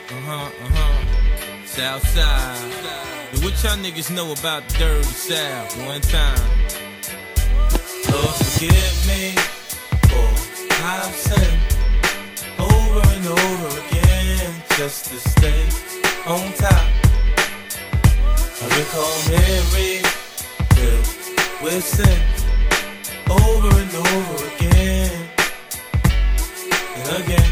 Southside. Yo, what y'all niggas know about the dirty South? One time. Lord, forgive me for I've sinned over and over again just to stay on top. I recall Mary filled with sin over and over again and again.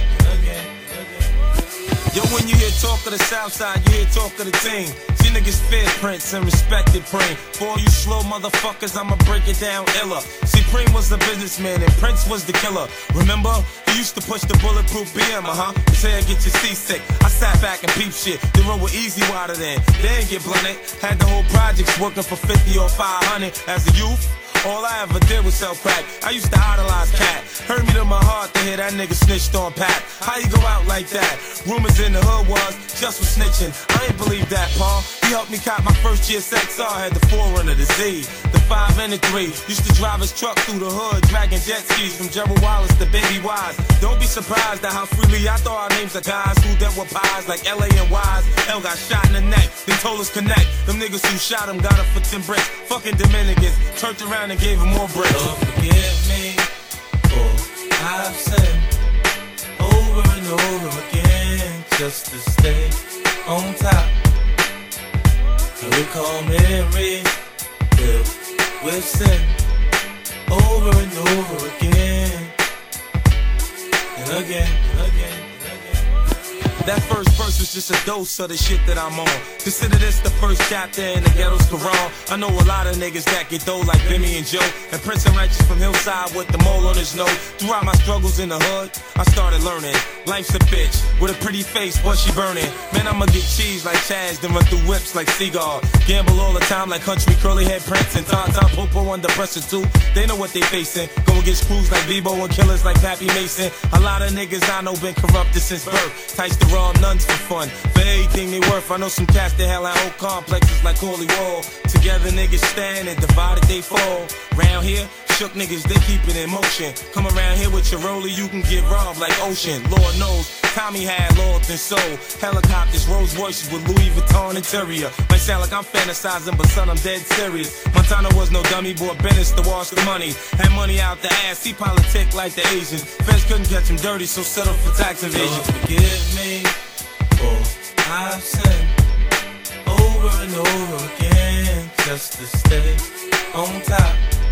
Yo, when you hear talk of the Southside, you hear talk of the team. See niggas fear Prince and respected Preem. For all you slow motherfuckers, I'ma break it down iller. See, Preem was the businessman and Prince was the killer. Remember? He used to push the bulletproof BM, Say I get you seasick. I sat back and peep shit. The road was easy water then. They ain't get blunted. Had the whole projects working for 50 or 500 as a youth. All I ever did was sell crack. I used to idolize Cat. Hurt me to my heart to hear that nigga snitched on Pat. How you go out like that? Rumors in the hood was just for snitching. I ain't believe that, Paul. He helped me cop my first GSXR. Had the 4Runner, the Z, the 5 and the 3. Used to drive his truck through the hood, dragging jet skis from Gerald Wallace to Baby Wise. Don't be surprised at how freely I throw our names of guys who dealt with pies like LA and Wise. L got shot in the neck, they told us connect. Them niggas who shot him got up for 10 bricks. Fucking Dominicans turned around and gave him more bricks. Lord, forgive me for I've sinned over and over again just to stay on top. I recall Mary filled with sin over and over again and again and again. That first verse was just a dose of the shit that I'm on. Consider this the first chapter in the ghetto's Quran. I know a lot of niggas that get dough like Bimmy and Joe. And Prince and Righteous from Hillside with the mole on his nose. Throughout my struggles in the hood, I started learning. Life's a bitch with a pretty face, but she burning. Man, I'ma get cheese like Chaz, then run through whips like Seagull. Gamble all the time like country curly head Prince and Tom Popo under pressure too. They know what they facing. Go against crews like Bebo and killers like Pappy Mason. A lot of niggas I know been corrupted since birth. Tights the raw nuns for fun. For everything they worth, I know some cats that hell out whole complexes like Holy Wall. Together niggas stand and divided they fall. Round here, shook niggas, they keep it in motion. Come around here with your roller, you can get robbed like Ocean. Lord knows, Tommy had loyalty and soul. Helicopters, Rolls Royces with Louis Vuitton interior. Might sound like I'm fantasizing, but son, I'm dead serious. Montana was no dummy, bought Bennis to wash the money. Had money out the ass, he politic like the Asians. Feds couldn't catch him dirty, so settle for tax evasion. Lord, forgive me for I've sinned over and over again just to stay on top.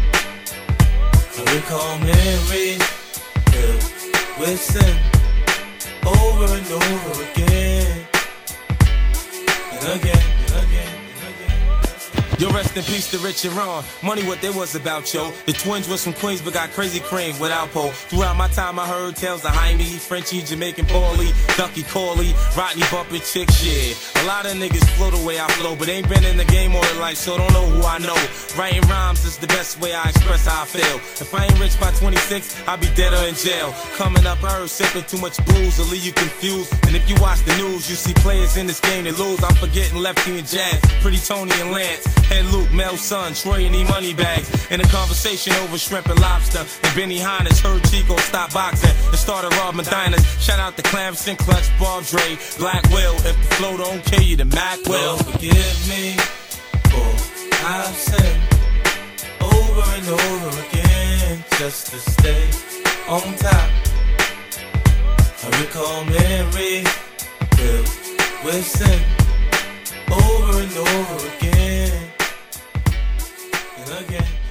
I recall Mary filled with sin over and over again and again and again. Yo, rest in peace to Rich and Ron. Money what they was about, yo. The twins was from Queens but got crazy cream without pole. Throughout my time I heard tales of Jaime, Frenchie, Jamaican Paulie, Ducky Corley, Rodney Bumpin' Chick shit. A lot of niggas flow the way I flow, but ain't been in the game all their life, so don't know who I know. Writing rhymes is the best way I express how I feel. If I ain't rich by 26, I'll be dead or in jail. Coming up, I heard sipping too much booze will leave you confused. And if you watch the news, you see players in this game that lose. I'm forgetting Lefty and Jazz, Pretty Tony and Lance. Head Luke, Mel Son, Troy and E-Money bags. In a conversation over shrimp and lobster. And Benny Hines heard Chico stop boxing and started robbing diners. Shout out to Clamson, Clutch, Bob Dre, Black Will. If the flow don't kill you, then Mac will. Forgive me for I've sinned over and over again just to stay on top. I recall Mary filled with sin over and over again and again.